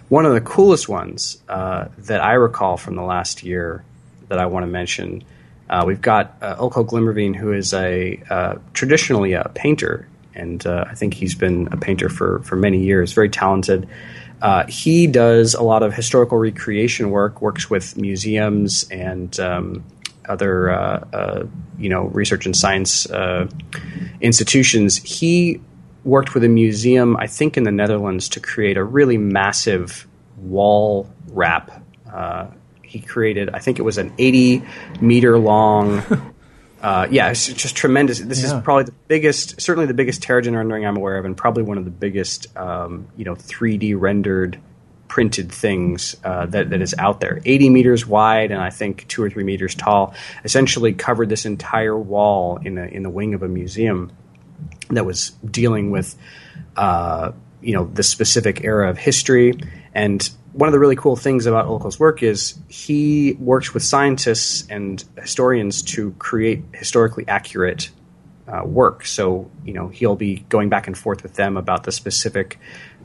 One of the coolest ones that I recall from the last year that I want to mention, we've got Ilko Glimmerveen, who is traditionally a painter, and I think he's been a painter for many years, very talented. He does a lot of historical recreation work, works with museums and other research and science institutions. He worked with a museum, I think in the Netherlands, to create a really massive wall wrap. He created, I think it was an 80-meter long. It's just tremendous. This is probably certainly the biggest Terrigen rendering I'm aware of, and probably one of the biggest, 3D rendered printed things that is out there. 80 meters wide and I think 2 or 3 meters tall. Essentially covered this entire wall in the wing of a museum that was dealing with, the specific era of history. And one of the really cool things about Ilko's work is he works with scientists and historians to create historically accurate work. So, he'll be going back and forth with them about the specific,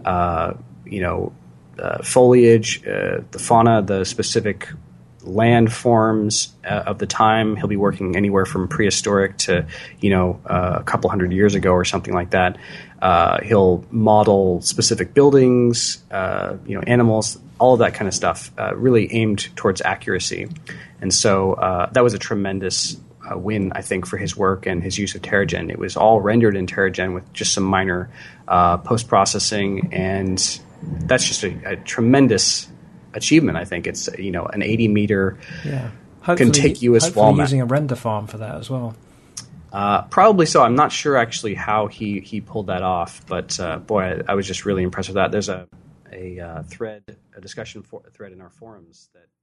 foliage, the fauna, the specific landforms of the time. He'll be working anywhere from prehistoric to, a couple hundred years ago or something like that. He'll model specific buildings, animals, all of that kind of stuff, really aimed towards accuracy. And so that was a tremendous win, I think, for his work and his use of Terrigen. It was all rendered in Terrigen with just some minor post-processing, and that's just a tremendous achievement. I think it's an 80-meter contiguous wall map. Using a render farm for that as well. Probably so. I'm not sure actually how he pulled that off, but I was just really impressed with that. There's a discussion thread in our forums that